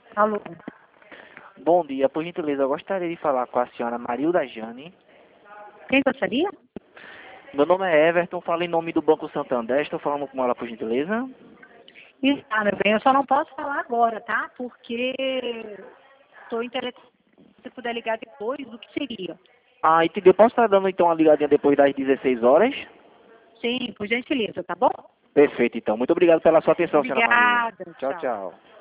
Alô? Bom dia, por gentileza, eu gostaria de falar com a senhora Marilda Jane. Quem gostaria? Meu nome é Everton, falo em nome do Banco Santander, estou falando com ela, por gentileza. Meu bem, eu só não posso falar agora, tá? Porque estou interessada, se você puder ligar depois, do que seria? Ah, entendeu? Posso estar dando então uma ligadinha depois das 16 horas? Sim, por gentileza, tá bom? Perfeito, então. Muito obrigado pela sua atenção, senhora Marilda. Obrigada, Tchau, tchau. tchau.